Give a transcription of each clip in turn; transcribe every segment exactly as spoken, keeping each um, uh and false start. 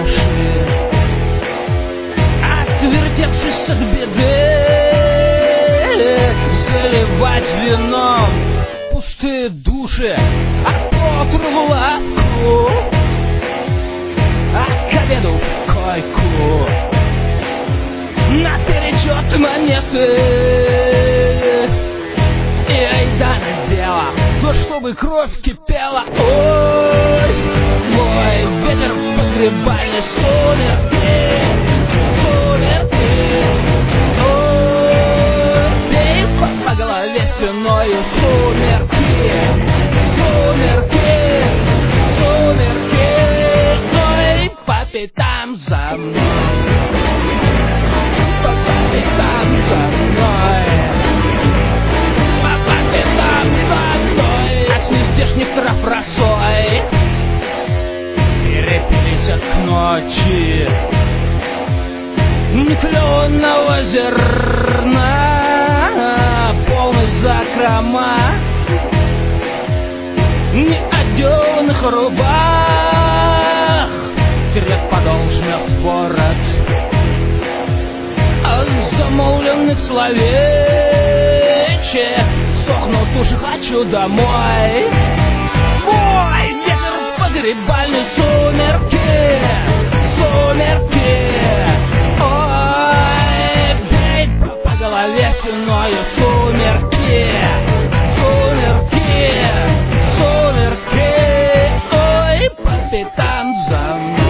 чаши, отвертевшись от беды, заливать вином пустые души, а потр в лавку, а к обеду в койку, наперечет монеты. И айда на дело, то чтобы кровь кипела. Ой, мой ветер в погребальной сумерки, сумерки. Ой, бей по голове спиною сумерки, сумерки, сумерки. Ой, по пятам за мной, по пятам за мной, по пятам за мной. А с нездешних трав росой перепились к ночи, ни клёного зерна, полный закрома, ни одёванных рубах, трет подол, жмет ворот, от замолвленных словечек сохнут уши, хочу домой. Мой ветер в погребальной сумерки, сумерки. Ой, бей по голове стеною сумерки, сумерки, сумерки. Ой, по пятам за мной.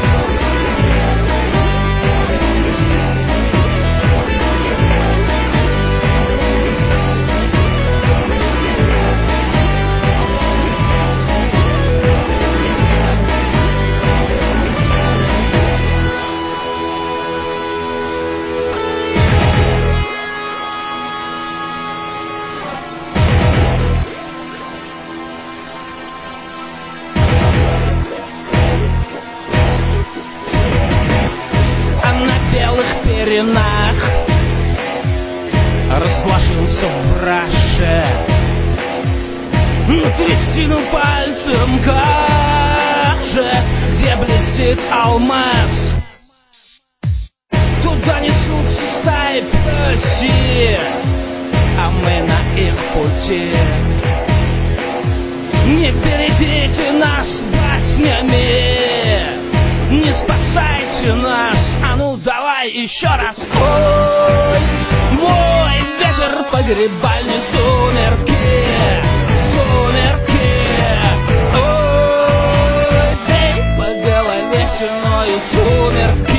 Расложился в браше, на трясину пальцем каже, где блестит алмаз. Туда несутся стаи пёси, а мы на их пути. Не берегите нас баснями, не спасайте нас, а ну давай еще раз. Ой, мой ветер в погребальной сумерки, сумерки. Ой, бей по голове стеною сумерки.